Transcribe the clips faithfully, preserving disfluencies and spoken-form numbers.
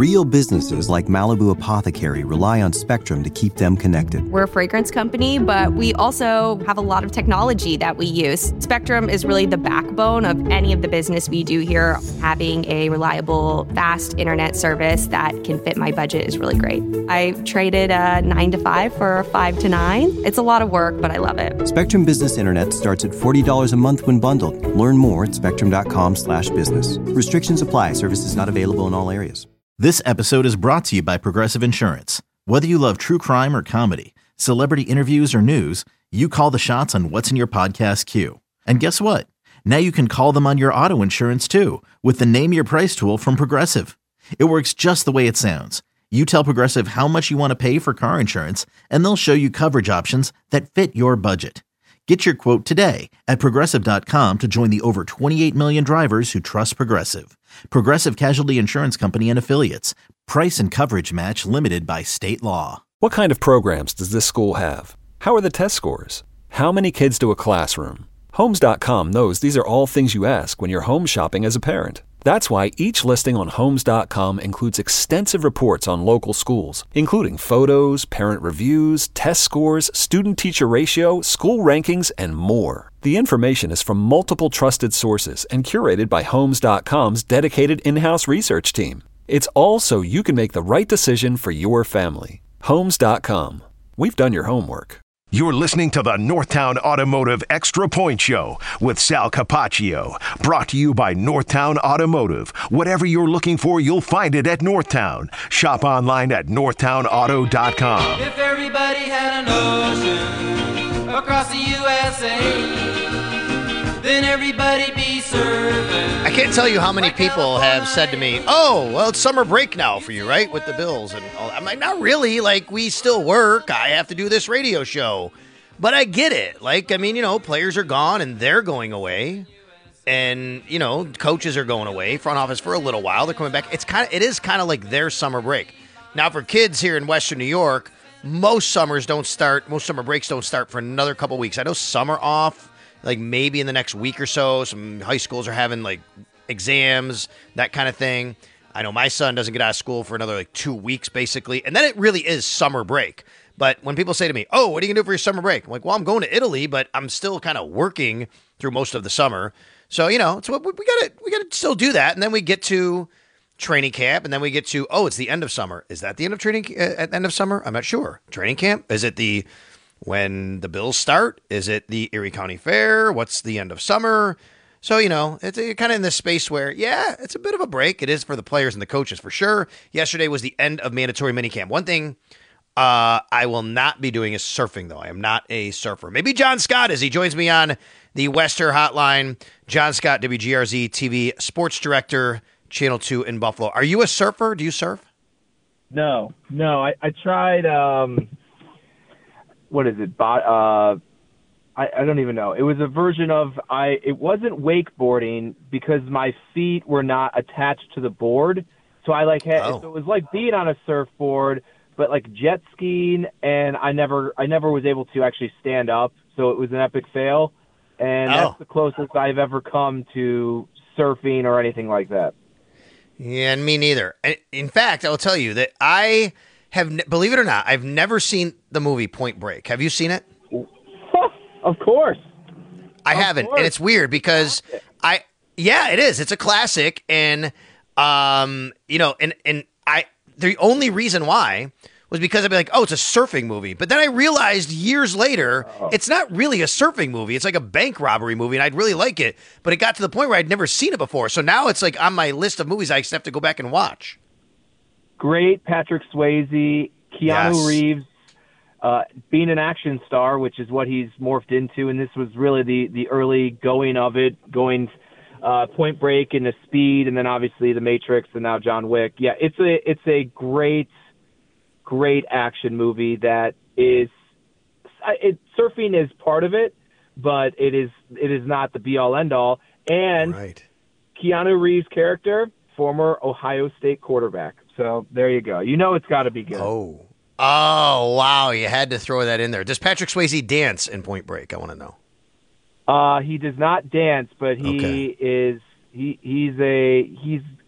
Real businesses like Malibu Apothecary rely on Spectrum to keep them connected. We're a fragrance company, but we also have a lot of technology that we use. Spectrum is really the backbone of any of the business we do here. Having a reliable, fast internet service that can fit my budget is really great. I traded a nine to five for a five to nine. It's a lot of work, but I love it. Spectrum Business Internet starts at forty dollars a month when bundled. Learn more at spectrum.com slash business. Restrictions apply. Services not available in all areas. This episode is brought to you by Progressive Insurance. Whether you love true crime or comedy, celebrity interviews or news, you call the shots on what's in your podcast queue. And guess what? Now you can call them on your auto insurance too with the Name Your Price tool from Progressive. It works just the way it sounds. You tell Progressive how much you want to pay for car insurance, and they'll show you coverage options that fit your budget. Get your quote today at Progressive dot com to join the over twenty-eight million drivers who trust Progressive. Progressive Casualty Insurance Company and Affiliates. Price and coverage match limited by state law. What kind of programs does this school have? How are the test scores? How many kids to a classroom? Homes dot com knows these are all things you ask when you're home shopping as a parent. That's why each listing on Homes dot com includes extensive reports on local schools, including photos, parent reviews, test scores, student-teacher ratio, school rankings, and more. The information is from multiple trusted sources and curated by Homes dot com's dedicated in-house research team. It's all so you can make the right decision for your family. Homes dot com. We've done your homework. You're listening to the Northtown Automotive Extra Point Show with Sal Capaccio. Brought to you by Northtown Automotive. Whatever you're looking for, you'll find it at Northtown. Shop online at northtown auto dot com. If everybody had an ocean across the U S A, then everybody be serving. I can't tell you how many people have said to me, oh, well, it's summer break now for you, right, with the Bills and all that. I'm like, not really. Like, we still work. I have to do this radio show. But I get it. Like, I mean, you know, players are gone and they're going away. And, you know, coaches are going away, front office for a little while. They're coming back. It's kind of, it is kind of like their summer break. Now, for kids here in Western New York, most summers don't start, most summer breaks don't start for another couple weeks. I know some are off. Like maybe in the next week or so, some high schools are having like exams, that kind of thing. I know my son doesn't get out of school for another like two weeks basically. And then it really is summer break. But when people say to me, oh, what are you going to do for your summer break? I'm like, well, I'm going to Italy, but I'm still kind of working through most of the summer. So, you know, it's what we got to we got to still do that. And then we get to training camp and then we get to, oh, it's the end of summer. Is that the end of training uh, at the end of summer? I'm not sure. Training camp? Is it the when the Bills start? Is it the Erie County Fair? What's the end of summer? So, you know, it's kind of in this space where, yeah, it's a bit of a break. It is for the players and the coaches for sure. Yesterday was the end of mandatory minicamp. One thing uh, I will not be doing is surfing, though. I am not a surfer. Maybe John Scott is. He joins me on the Wester Hotline. John Scott, W G R Z T V sports director, Channel two in Buffalo. Are you a surfer? Do you surf? No, no. I, I tried... Um... What is it? Uh, I, I don't even know. It was a version of I. It wasn't wakeboarding because my feet were not attached to the board, so I like had. Oh. So it was like being on a surfboard, but like jet skiing, and I never, I never was able to actually stand up. So it was an epic fail, and oh. that's the closest I've ever come to surfing or anything like that. Yeah, and me neither. In fact, I will tell you that I. Have believe it or not, I've never seen the movie Point Break. Have you seen it? Of course. I of haven't, course. And it's weird because I, yeah, it is. It's a classic, and um, you know, and and I the only reason why was because I'd be like, oh, it's a surfing movie, but then I realized years later oh. it's not really a surfing movie. It's like a bank robbery movie, and I'd really like it, but it got to the point where I'd never seen it before. So now it's like on my list of movies I just have to go back and watch. Great Patrick Swayze, Keanu yes. Reeves, uh, being an action star, which is what he's morphed into, and this was really the, the early going of it, going uh, Point Break into Speed, and then obviously The Matrix, and now John Wick. Yeah, it's a it's a great, great action movie that is it, surfing is part of it, but it is it is not the be all end all. And right. Keanu Reeves' character, former Ohio State quarterback. So there you go. You know it's got to be good. Oh. Oh, wow. You had to throw that in there. Does Patrick Swayze dance in Point Break? I want to know. Uh, he does not dance, but he okay. is he he's a he's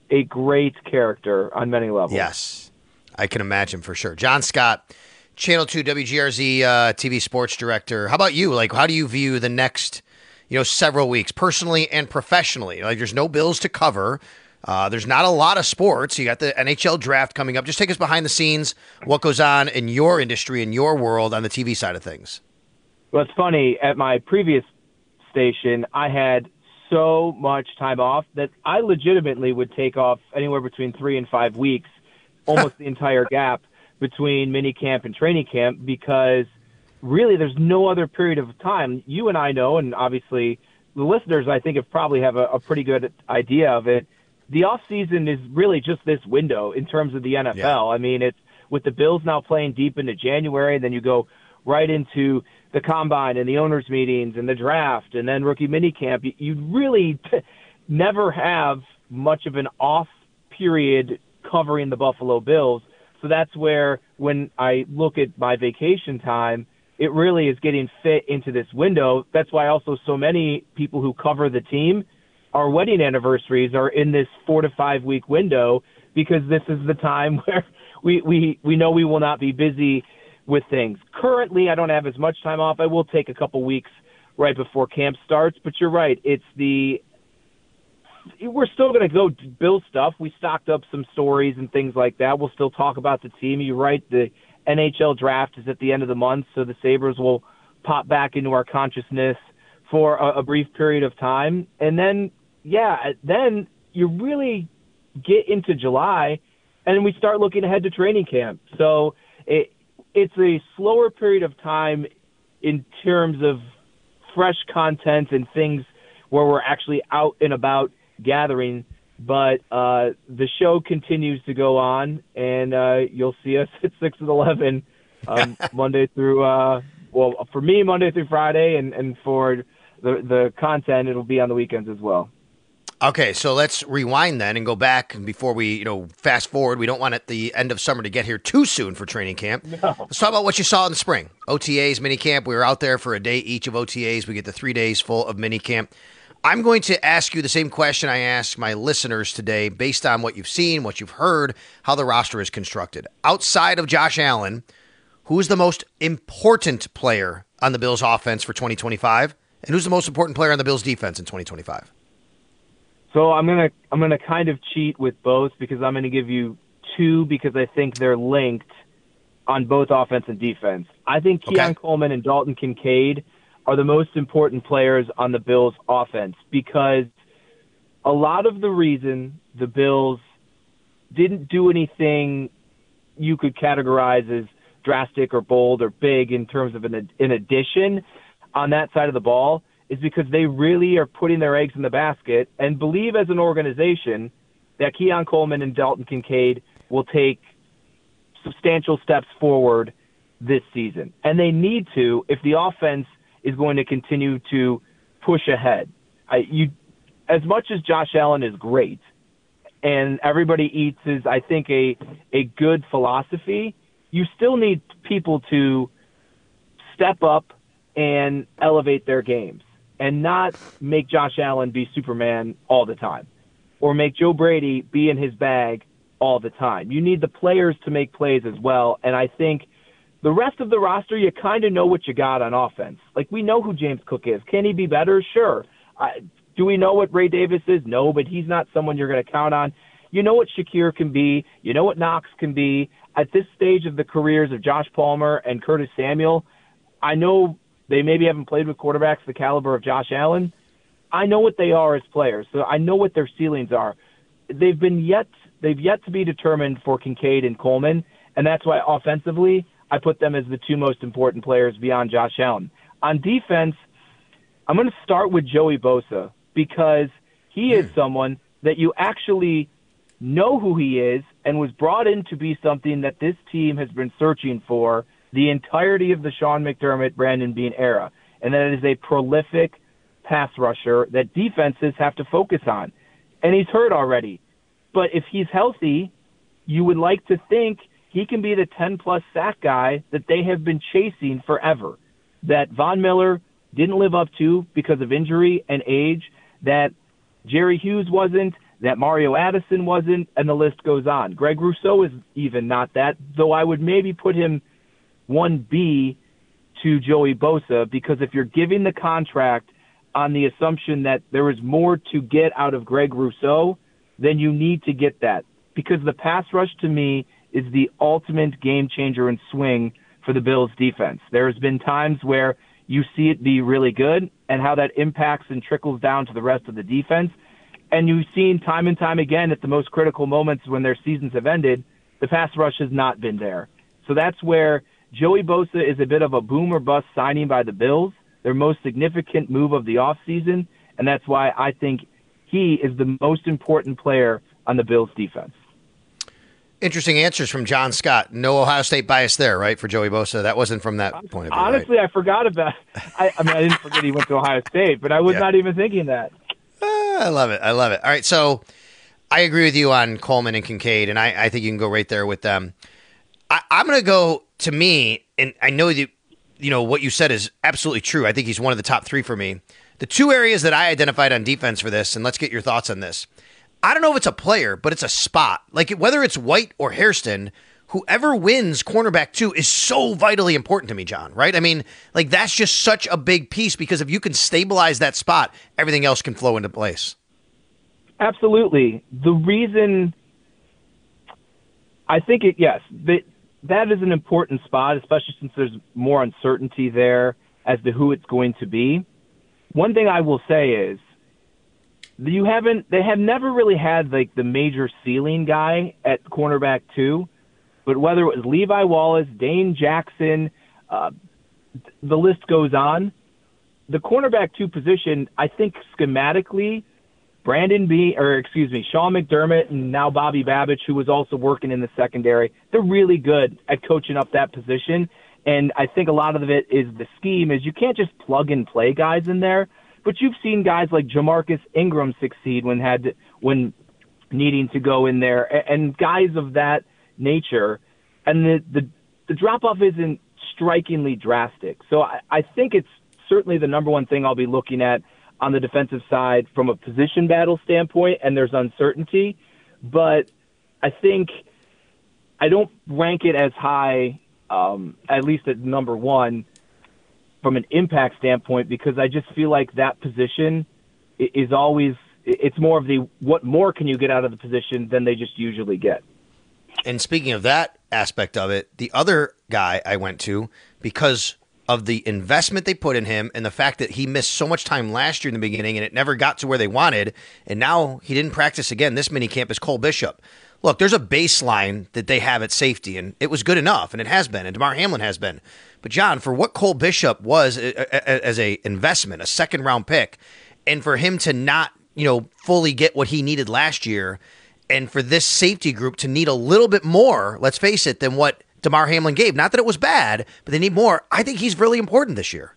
a great character on many levels. Yes, I can imagine for sure. John Scott, Channel two W G R Z uh, T V sports director. How about you? Like, how do you view the next, you know, several weeks, personally and professionally? Like, there's no Bills to cover. Uh, there's not a lot of sports. You got the N H L draft coming up. Just take us behind the scenes, what goes on in your industry, in your world on the T V side of things. Well, it's funny. At my previous station, I had so much time off that I legitimately would take off anywhere between three and five weeks, almost the entire gap between mini camp and training camp, because really there's no other period of time. You and I know, and obviously the listeners, I think, have probably have a, a pretty good idea of it. The off season is really just this window in terms of the N F L. Yeah. I mean, it's with the Bills now playing deep into January, then you go right into the combine and the owners meetings and the draft and then rookie minicamp. You really t- never have much of an off period covering the Buffalo Bills. So that's where, when I look at my vacation time, it really is getting fit into this window. That's why also so many people who cover the team, our wedding anniversaries are in this four to five week window, because this is the time where we, we, we know we will not be busy with things. Currently, I don't have as much time off. I will take a couple weeks right before camp starts, but you're right. It's the, we're still going to go Bill stuff. We stocked up some stories and things like that. We'll still talk about the team. You're right. The N H L draft is at the end of the month, so the Sabres will pop back into our consciousness for a, a brief period of time. And then, yeah, then you really get into July, and we start looking ahead to training camp. So it, it's a slower period of time in terms of fresh content and things where we're actually out and about gathering. But uh, the show continues to go on, and uh, you'll see us at six and eleven um, Monday through, uh, well, for me, Monday through Friday, and, and for the, the content, it'll be on the weekends as well. Okay, so let's rewind then and go back before we, you know, fast forward. We don't want at the end of summer to get here too soon for training camp. No. Let's talk about what you saw in the spring. O T As, minicamp. We were out there for a day each of O T As. We get the three days full of minicamp. I'm going to ask you the same question I asked my listeners today based on what you've seen, what you've heard, how the roster is constructed. Outside of Josh Allen, who is the most important player on the Bills offense for twenty twenty-five? And who's the most important player on the Bills defense in twenty twenty-five? So I'm gonna I'm gonna kind of cheat with both, because I'm gonna give you two, because I think they're linked on both offense and defense. I think Keon okay. Coleman and Dalton Kincaid are the most important players on the Bills offense, because a lot of the reason the Bills didn't do anything you could categorize as drastic or bold or big in terms of an, an addition on that side of the ball is because they really are putting their eggs in the basket and believe as an organization that Keon Coleman and Dalton Kincaid will take substantial steps forward this season. And they need to if the offense is going to continue to push ahead. I, you, as much as Josh Allen is great and everybody eats is, I think, a, a good philosophy, you still need people to step up and elevate their games and not make Josh Allen be Superman all the time or make Joe Brady be in his bag all the time. You need the players to make plays as well, and I think the rest of the roster, you kind of know what you got on offense. Like, we know who James Cook is. Can he be better? Sure. Uh, do we know what Ray Davis is? No, but he's not someone you're going to count on. You know what Shakir can be. You know what Knox can be. At this stage of the careers of Josh Palmer and Curtis Samuel, I know they maybe haven't played with quarterbacks the caliber of Josh Allen. I know what they are as players, so I know what their ceilings are. They've been yet they've yet to be determined for Kincaid and Coleman, and that's why offensively I put them as the two most important players beyond Josh Allen. On defense, I'm going to start with Joey Bosa, because he is someone that you actually know who he is and was brought in to be something that this team has been searching for the entirety of the Sean McDermott, Brandon Beane era, and that is a prolific pass rusher that defenses have to focus on. And he's hurt already. But if he's healthy, you would like to think he can be the ten-plus sack guy that they have been chasing forever, that Von Miller didn't live up to because of injury and age, that Jerry Hughes wasn't, that Mario Addison wasn't, and the list goes on. Greg Rousseau is even not that, though I would maybe put him one B to Joey Bosa, because if you're giving the contract on the assumption that there is more to get out of Greg Rousseau, then you need to get that. Because the pass rush, to me, is the ultimate game changer and swing for the Bills' defense. There's been times where you see it be really good and how that impacts and trickles down to the rest of the defense. And you've seen time and time again at the most critical moments when their seasons have ended, the pass rush has not been there. So that's where Joey Bosa is a bit of a boom or bust signing by the Bills, their most significant move of the offseason, and that's why I think he is the most important player on the Bills' defense. Interesting answers from John Scott. No Ohio State bias there, right, for Joey Bosa? That wasn't from that point of view. Honestly, right? I forgot about I, I mean, I didn't forget he went to Ohio State, but I was yeah. not even thinking that. Uh, I love it. I love it. All right, so I agree with you on Coleman and Kincaid, and I, I think you can go right there with them. I, I'm going to go, to me, and I know that, you know, what you said is absolutely true. I think he's one of the top three for me. The two areas that I identified on defense for this, and let's get your thoughts on this. I don't know if it's a player, but it's a spot. Like, whether it's White or Hairston, whoever wins cornerback two is so vitally important to me, John, right? I mean, like, that's just such a big piece, because if you can stabilize that spot, everything else can flow into place. Absolutely. The reason I think it, yes, that, that is an important spot, especially since there's more uncertainty there as to who it's going to be. One thing I will say is, You haven't. They have never really had like the major ceiling guy at cornerback two, but whether it was Levi Wallace, Dane Jackson, uh, the list goes on. The cornerback two position, I think schematically, Brandon B. or excuse me, Sean McDermott and now Bobby Babich, who was also working in the secondary, they're really good at coaching up that position. And I think a lot of it is the scheme is you can't just plug and play guys in there. But you've seen guys like Jamarcus Ingram succeed when had to, when needing to go in there, and guys of that nature. And the the, the drop off isn't strikingly drastic. So I, I think it's certainly the number one thing I'll be looking at on the defensive side from a position battle standpoint. And there's uncertainty, but I think I don't rank it as high, um, at least at number one, from an impact standpoint, because I just feel like that position is always, it's more of the what more can you get out of the position than they just usually get. And speaking of that aspect of it, the other guy I went to, because of the investment they put in him and the fact that he missed so much time last year in the beginning and it never got to where they wanted, and now he didn't practice again this minicamp, is Cole Bishop. Look, there's a baseline that they have at safety, and it was good enough, and it has been, and Damar Hamlin has been. But, John, for what Cole Bishop was as a investment, a second-round pick, and for him to not, you know, fully get what he needed last year, and for this safety group to need a little bit more, let's face it, than what Damar Hamlin gave. Not that it was bad, but they need more. I think he's really important this year.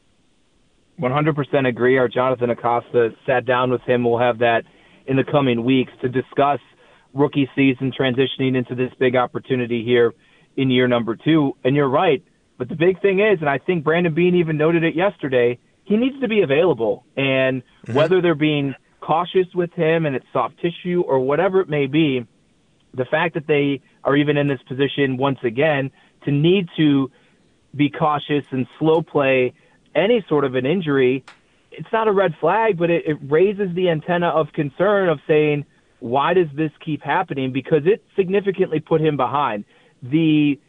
one hundred percent agree. Our Jonathan Acosta sat down with him. We'll have that in the coming weeks to discuss rookie season transitioning into this big opportunity here in year number two. And you're right. But the big thing is, and I think Brandon Beane even noted it yesterday, he needs to be available. And mm-hmm. whether they're being cautious with him and it's soft tissue or whatever it may be, the fact that they are even in this position once again to need to be cautious and slow play any sort of an injury, it's not a red flag, but it, it raises the antenna of concern of saying, why does this keep happening? Because it significantly put him behind. The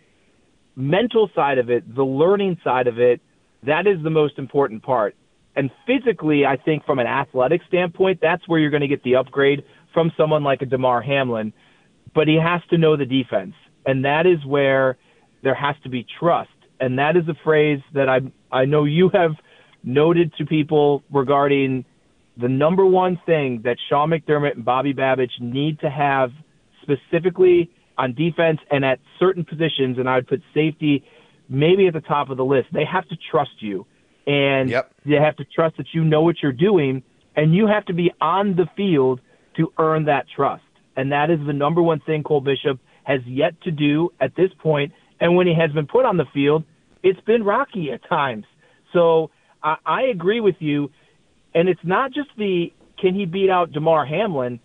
mental side of it, the learning side of it, that is the most important part. And physically, I think from an athletic standpoint, that's where you're going to get the upgrade from someone like a Damar Hamlin. But he has to know the defense. And that is where there has to be trust. And that is a phrase that I I know you have noted to people regarding the number one thing that Sean McDermott and Bobby Babich need to have specifically on defense and at certain positions, and I would put safety maybe at the top of the list. They have to trust you. And yep. they have to trust that you know what you're doing, and you have to be on the field to earn that trust. And that is the number one thing Cole Bishop has yet to do at this point. And when he has been put on the field, it's been rocky at times. So I, I agree with you. And it's not just the can he beat out Damar Hamlin.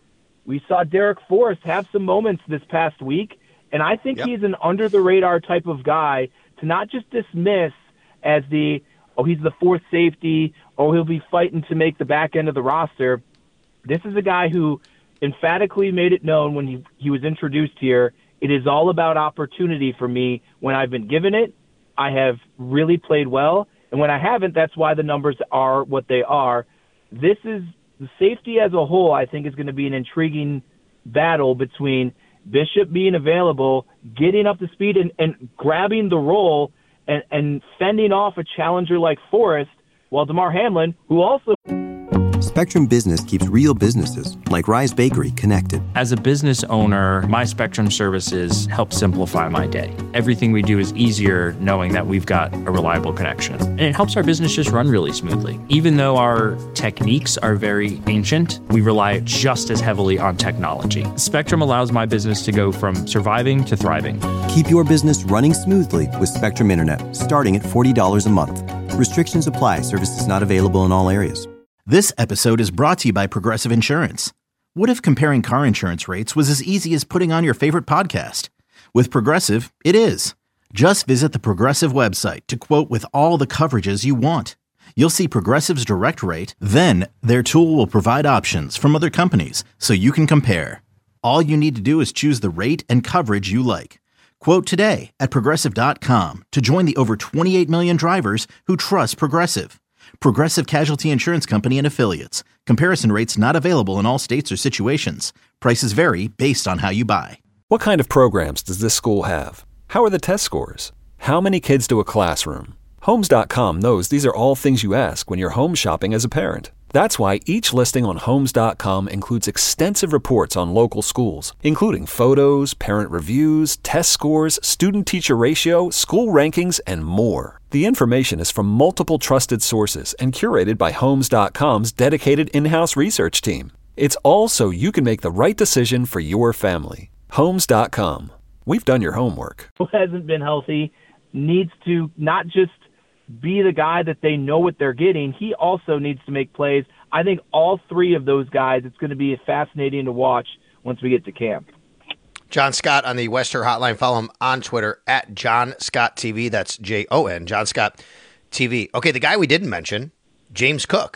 We saw Derek Forrest have some moments this past week, and I think yep. he's an under-the-radar type of guy to not just dismiss as the, oh, he's the fourth safety, or he'll be fighting to make the back end of the roster. This is a guy who emphatically made it known when he, he was introduced here, it is all about opportunity for me. When I've been given it, I have really played well, and when I haven't, that's why the numbers are what they are. This is the safety as a whole, I think, is going to be an intriguing battle between Bishop being available, getting up to speed, and, and grabbing the role and, and fending off a challenger like Forrest, while Damar Hamlin, who also... Spectrum Business keeps real businesses, like Rise Bakery, connected. As a business owner, my Spectrum services help simplify my day. Everything we do is easier knowing that we've got a reliable connection. And it helps our business just run really smoothly. Even though our techniques are very ancient, we rely just as heavily on technology. Spectrum allows my business to go from surviving to thriving. Keep your business running smoothly with Spectrum Internet, starting at forty dollars a month. Restrictions apply. Services not available in all areas. This episode is brought to you by Progressive Insurance. What if comparing car insurance rates was as easy as putting on your favorite podcast? With Progressive, it is. Just visit the Progressive website to quote with all the coverages you want. You'll see Progressive's direct rate, then their tool will provide options from other companies so you can compare. All you need to do is choose the rate and coverage you like. Quote today at Progressive dot com to join the over twenty-eight million drivers who trust Progressive. Progressive Casualty Insurance Company and Affiliates. Comparison rates not available in all states or situations. Prices vary based on how you buy. What kind of programs does this school have? How are the test scores? How many kids do a classroom? Homes dot com knows these are all things you ask when you're home shopping as a parent. That's why each listing on Homes dot com includes extensive reports on local schools, including photos, parent reviews, test scores, student-teacher ratio, school rankings, and more. The information is from multiple trusted sources and curated by Homes dot com's dedicated in-house research team. It's all so you can make the right decision for your family. Homes dot com. We've done your homework. Who hasn't been healthy needs to not just be the guy that they know what they're getting. He also needs to make plays. I think all three of those guys, it's going to be fascinating to watch once we get to camp. John Scott on the Wester Hotline. Follow him on Twitter at John Scott T V. That's J O N, John Scott T V. Okay, the guy we didn't mention, James Cook.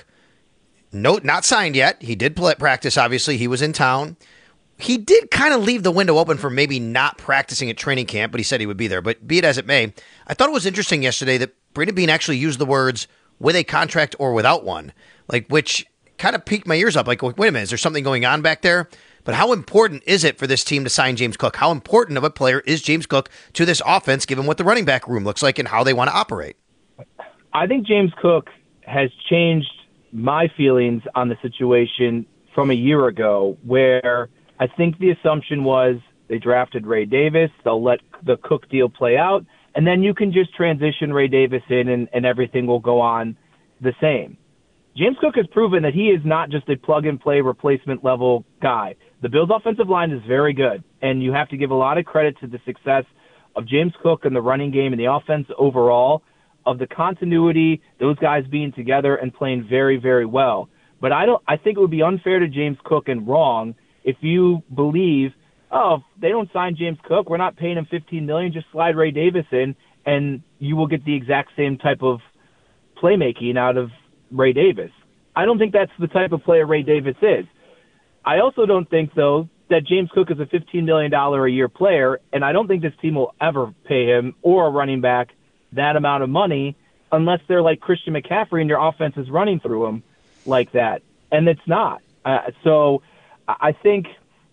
No, not signed yet. He did play, practice, obviously. He was in town. He did kind of leave the window open for maybe not practicing at training camp, but he said he would be there. But be it as it may, I thought it was interesting yesterday that Brandon Beane actually used the words with a contract or without one, like which kind of piqued my ears up. Like, wait a minute, is there something going on back there? But how important is it for this team to sign James Cook? How important of a player is James Cook to this offense, given what the running back room looks like and how they want to operate? I think James Cook has changed my feelings on the situation from a year ago, where I think the assumption was they drafted Ray Davis, they'll let the Cook deal play out, and then you can just transition Ray Davis in and, and everything will go on the same. James Cook has proven that he is not just a plug-and-play replacement-level guy. The Bills' offensive line is very good, and you have to give a lot of credit to the success of James Cook and the running game and the offense overall, of the continuity, those guys being together and playing very, very well. But I don't. I think it would be unfair to James Cook and wrong if you believe, oh, if they don't sign James Cook, we're not paying him fifteen million dollars, just slide Ray Davis in, and you will get the exact same type of playmaking out of Ray Davis. I don't think that's the type of player Ray Davis is. I also don't think, though, that James Cook is a fifteen million dollars a year player, and I don't think this team will ever pay him or a running back that amount of money unless they're like Christian McCaffrey and your offense is running through him like that. And it's not. Uh, so I think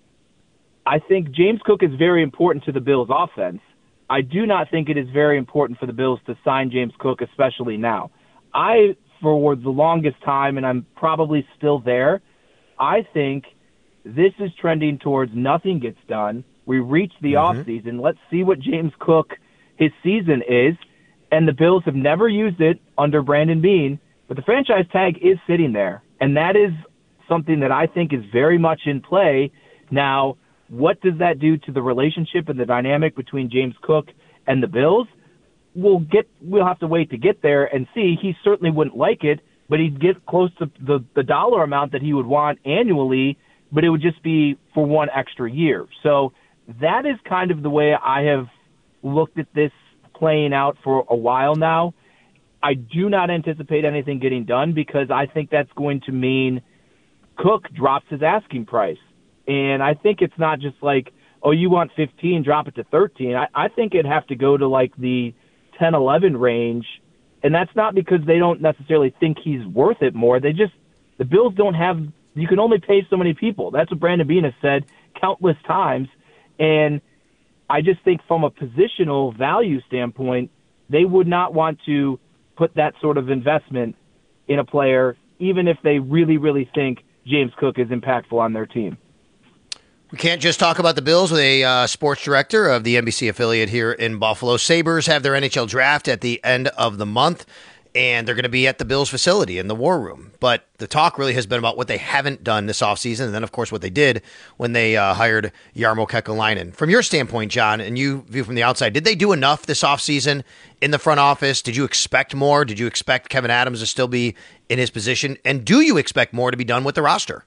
I think James Cook is very important to the Bills' offense. I do not think it is very important for the Bills to sign James Cook, especially now. I, for the longest time, and I'm probably still there, I think this is trending towards nothing gets done. We reach the mm-hmm. offseason. Let's see what James Cook, his season is. And the Bills have never used it under Brandon Beane, but the franchise tag is sitting there. And that is something that I think is very much in play. Now, what does that do to the relationship and the dynamic between James Cook and the Bills? We'll get, we'll have to wait to get there and see. He certainly wouldn't like it, but he'd get close to the, the dollar amount that he would want annually but it would just be for one extra year. So that is kind of the way I have looked at this playing out for a while now. I do not anticipate anything getting done because I think that's going to mean Cook drops his asking price. And I think it's not just like, oh, you want fifteen, drop it to thirteen. I, I think it'd have to go to like the ten, eleven range. And that's not because they don't necessarily think he's worth it more. They just, the Bills don't have, you can only pay so many people. That's what Brandon Beane has said countless times. And I just think from a positional value standpoint, they would not want to put that sort of investment in a player, even if they really, really think James Cook is impactful on their team. We can't just talk about the Bills with a uh, sports director of the N B C affiliate here in Buffalo. Sabres have their N H L draft at the end of the month, and they're going to be at the Bills facility in the War Room. But the talk really has been about what they haven't done this offseason, and then, of course, what they did when they uh, hired Jarmo Kekalainen. From your standpoint, John, and you view from the outside, did they do enough this offseason in the front office? Did you expect more? Did you expect Kevyn Adams to still be in his position? And do you expect more to be done with the roster?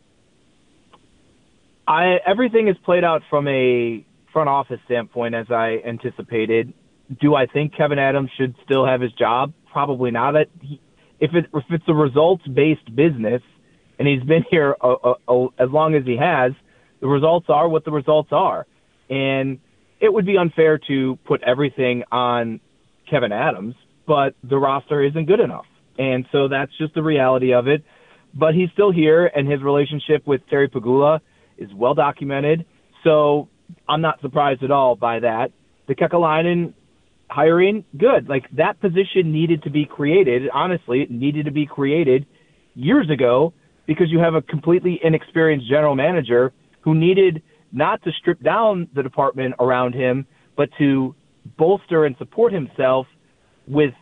I, everything is played out from a front office standpoint as I anticipated. Do I think Kevyn Adams should still have his job? Probably not. That he, if it if it's a results-based business, and he's been here a, a, a, as long as he has, the results are what the results are, and it would be unfair to put everything on Kevyn Adams. But the roster isn't good enough, and so that's just the reality of it. But he's still here, and his relationship with Terry Pegula is well documented, so I'm not surprised at all by that. The Kekalainen hiring, good. Like, that position needed to be created. Honestly, it needed to be created years ago because you have a completely inexperienced general manager who needed not to strip down the department around him, but to bolster and support himself with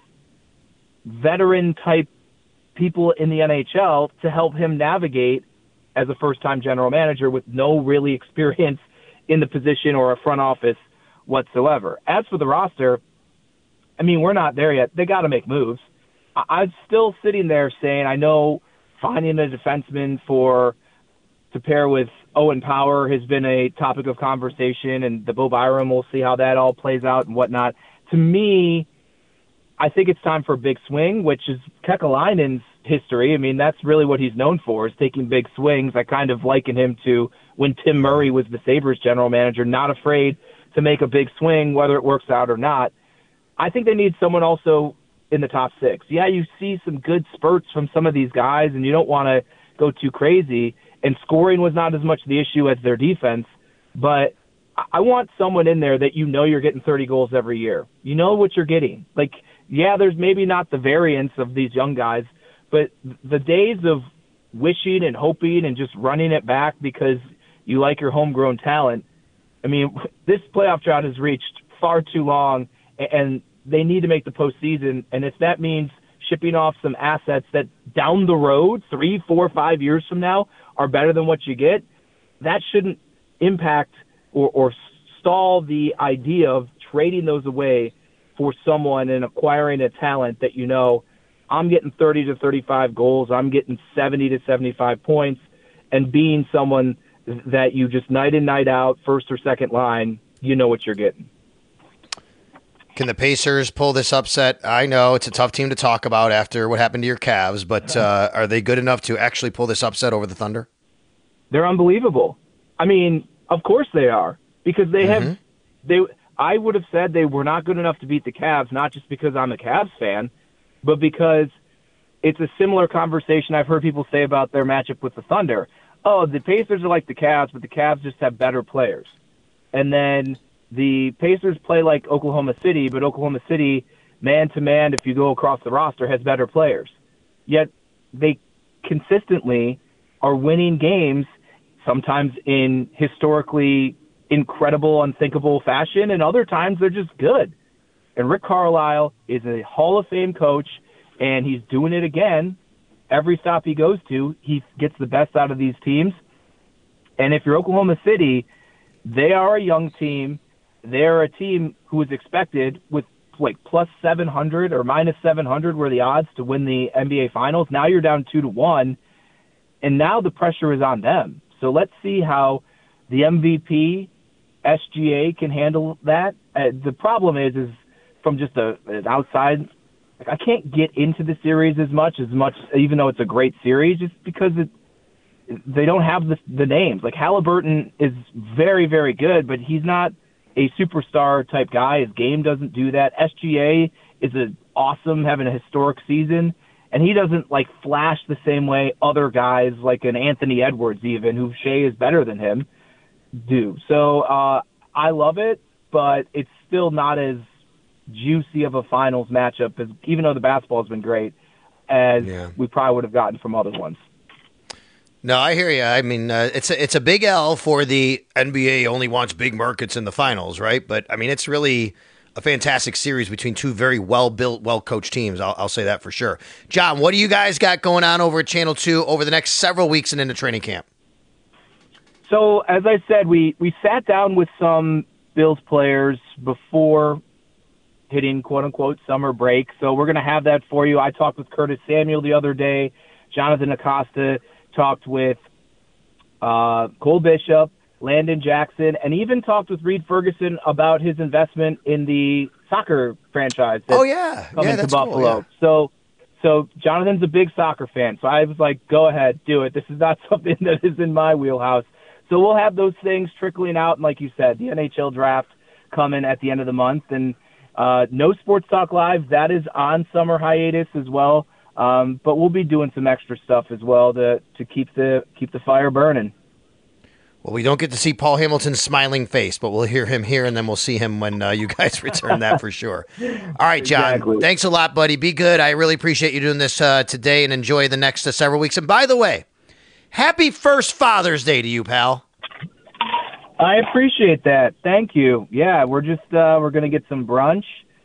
veteran-type people in the N H L to help him navigate as a first-time general manager with no really experience in the position or a front office whatsoever. As for the roster, I mean, we're not there yet. They got to make moves. I- I'm still sitting there saying I know finding a defenseman for to pair with Owen Power has been a topic of conversation, and the Bo Byram, we'll see how that all plays out and whatnot. To me, I think it's time for a big swing, which is Kekalainen's history. I mean, that's really what he's known for, is taking big swings. I kind of liken him to when Tim Murray was the Sabres general manager, not afraid to make a big swing, whether it works out or not. I think they need someone also in the top six. Yeah, you see some good spurts from some of these guys, and you don't want to go too crazy. And scoring was not as much the issue as their defense, but I want someone in there that you know you're getting thirty goals every year. You know what you're getting. Like, yeah, there's maybe not the variance of these young guys, but the days of wishing and hoping and just running it back because you like your homegrown talent, I mean, this playoff drought has reached far too long, and they need to make the postseason. And if that means shipping off some assets that down the road, three, four, five years from now, are better than what you get, that shouldn't impact or, or stall the idea of trading those away for someone and acquiring a talent that you know, I'm getting thirty to thirty-five goals, I'm getting seventy to seventy-five points, and being someone that you just night in, night out, first or second line, you know what you're getting. Can the Pacers pull this upset? I know it's a tough team to talk about after what happened to your Cavs, but uh, are they good enough to actually pull this upset over the Thunder? They're unbelievable. I mean, of course they are, because they mm-hmm. have they. I would have said they were not good enough to beat the Cavs, not just because I'm a Cavs fan, but because it's a similar conversation I've heard people say about their matchup with the Thunder. Oh, the Pacers are like the Cavs, but the Cavs just have better players. And then the Pacers play like Oklahoma City, but Oklahoma City, man-to-man, if you go across the roster, has better players. Yet they consistently are winning games, sometimes in historically incredible, unthinkable fashion, and other times they're just good. And Rick Carlisle is a Hall of Fame coach, and he's doing it again. Every stop he goes to, he gets the best out of these teams. And if you're Oklahoma City, they are a young team. They're a team who is expected with like plus seven hundred or minus seven hundred were the odds to win the N B A Finals. Now you're down two to one, and now the pressure is on them. So let's see how the M V P S G A can handle that. Uh, the problem is, is from just a, an outside, like I can't get into the series as much, as much, even though it's a great series, just because it, they don't have the, the names. Like Halliburton is very, very good, but he's not a superstar type guy. His game doesn't do that. S G A is a awesome, having a historic season, and he doesn't like flash the same way other guys like an Anthony Edwards, even who Shea is better than him, do. So uh, I love it, but it's still not as juicy of a finals matchup, as even though the basketball has been great, as yeah. we probably would have gotten from other ones. No, I hear you. I mean, uh, it's a, it's a big L for the N B A only wants big markets in the finals, right? But, I mean, it's really a fantastic series between two very well-built, well-coached teams. I'll, I'll say that for sure. John, what do you guys got going on over at Channel two over the next several weeks and into training camp? So, as I said, we, we sat down with some Bills players before hitting, quote-unquote, summer break. So we're going to have that for you. I talked with Curtis Samuel the other day. Jonathan Acosta talked with uh, Cole Bishop, Landon Jackson, and even talked with Reed Ferguson about his investment in the soccer franchise. Oh, yeah. Coming yeah, to that's Buffalo. Cool, yeah. So, so Jonathan's a big soccer fan. So I was like, go ahead, do it. This is not something that is in my wheelhouse. So we'll have those things trickling out. And like you said, the N H L draft coming at the end of the month. And uh, no Sports Talk Live, that is on summer hiatus as well. Um, but we'll be doing some extra stuff as well to, to keep the keep the fire burning. Well, we don't get to see Paul Hamilton's smiling face, but we'll hear him here, and then we'll see him when uh, you guys return that for sure. All right, John, Exactly. Thanks a lot, buddy. Be good. I really appreciate you doing this uh, today, and enjoy the next uh, several weeks. And by the way, happy first Father's Day to you, pal. I appreciate that. Thank you. Yeah, we're just uh, we're gonna get some brunch,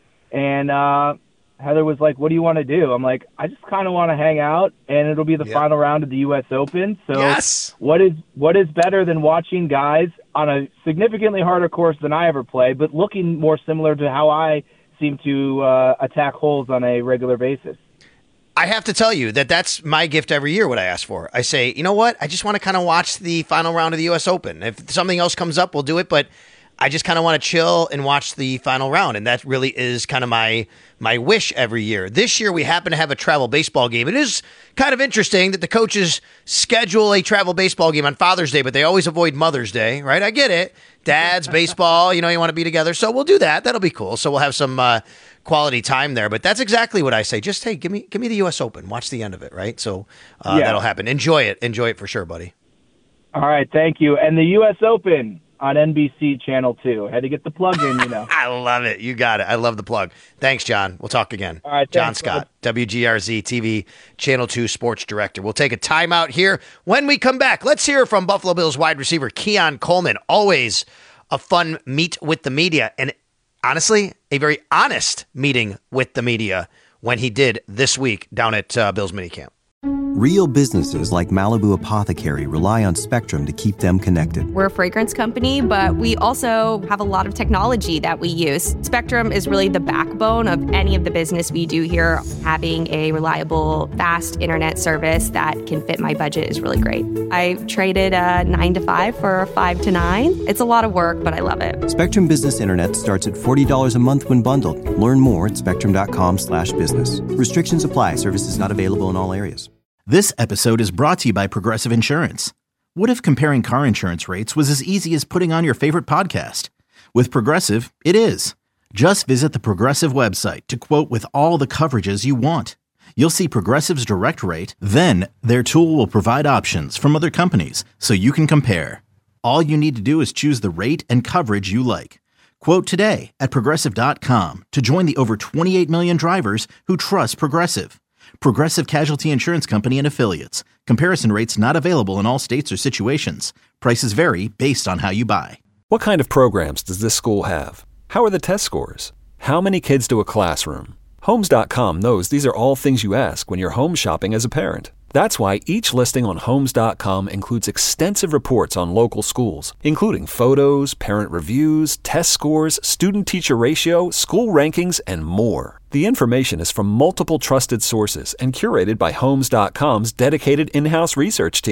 and uh, Heather was like, "What do you want to do?" I'm like, "I just kind of want to hang out, and it'll be the Yep. final round of the U S Open." So, Yes. what is what is better than watching guys on a significantly harder course than I ever play, but looking more similar to how I seem to uh, attack holes on a regular basis? I have to tell you that that's my gift every year, what I ask for. I say, you know what? I just want to kind of watch the final round of the U S Open. If something else comes up, we'll do it, but I just kind of want to chill and watch the final round, and that really is kind of my my wish every year. This year, we happen to have a travel baseball game. It is kind of interesting that the coaches schedule a travel baseball game on Father's Day, but they always avoid Mother's Day, right? I get it. Dads, baseball, you know, you want to be together, so we'll do that. That'll be cool. So we'll have some uh, quality time there, but that's exactly what I say. Just, hey, give me give me the U S Open. Watch the end of it, right? So uh, Yeah. that'll happen. Enjoy it. Enjoy it for sure, buddy. All right, thank you. And the U S Open on N B C Channel two. Had to get the plug in, you know. I love it. You got it. I love the plug. Thanks, John. We'll talk again. All right, John thanks, Scott, bud. W G R Z T V, Channel two Sports Director. We'll take a timeout here. When we come back, let's hear from Buffalo Bills wide receiver Keon Coleman. Always a fun meet with the media, and honestly, a very honest meeting with the media when he did this week down at uh, Bills minicamp. Real businesses like Malibu Apothecary rely on Spectrum to keep them connected. We're a fragrance company, but we also have a lot of technology that we use. Spectrum is really the backbone of any of the business we do here. Having a reliable, fast internet service that can fit my budget is really great. I traded a nine to five for a five to nine. It's a lot of work, but I love it. Spectrum Business Internet starts at forty dollars a month when bundled. Learn more at spectrum.com slash business. Restrictions apply. Services not available in all areas. This episode is brought to you by Progressive Insurance. What if comparing car insurance rates was as easy as putting on your favorite podcast? With Progressive, it is. Just visit the Progressive website to quote with all the coverages you want. You'll see Progressive's direct rate, then their tool will provide options from other companies so you can compare. All you need to do is choose the rate and coverage you like. Quote today at progressive dot com to join the over twenty-eight million drivers who trust Progressive. Progressive Casualty Insurance Company and Affiliates. Comparison rates not available in all states or situations. Prices vary based on how you buy. What kind of programs does this school have? How are the test scores? How many kids do a classroom? Homes dot com knows these are all things you ask when you're home shopping as a parent. That's why each listing on Homes dot com includes extensive reports on local schools, including photos, parent reviews, test scores, student-teacher ratio, school rankings, and more. The information is from multiple trusted sources and curated by Homes dot com's dedicated in-house research team.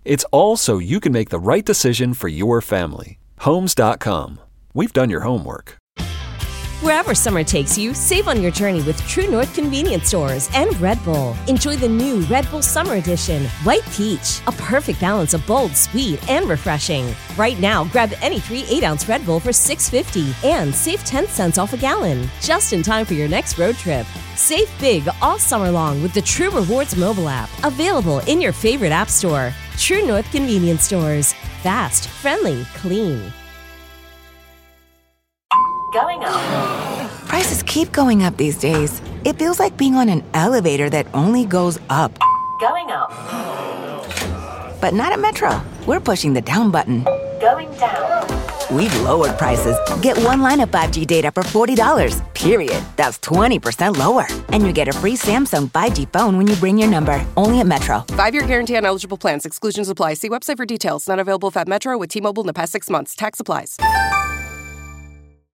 It's all so you can make the right decision for your family. Homes dot com. We've done your homework. Wherever summer takes you, save on your journey with True North Convenience Stores and Red Bull. Enjoy the new Red Bull Summer Edition, White Peach, a perfect balance of bold, sweet, and refreshing. Right now, grab any three eight-ounce Red Bull for six fifty and save ten cents off a gallon, just in time for your next road trip. Save big all summer long with the True Rewards mobile app, available in your favorite app store. True North Convenience Stores. Fast, friendly, clean. Going up. Prices keep going up these days. It feels like being on an elevator that only goes up. Going up. But not at Metro. We're pushing the down button. Going down. We've lowered prices. Get one line of five G data for forty dollars. Period. That's twenty percent lower. And you get a free Samsung five G phone when you bring your number. Only at Metro. Five-year guarantee on eligible plans. Exclusions apply. See website for details. Not available at Metro with T-Mobile in the past six months. Tax applies.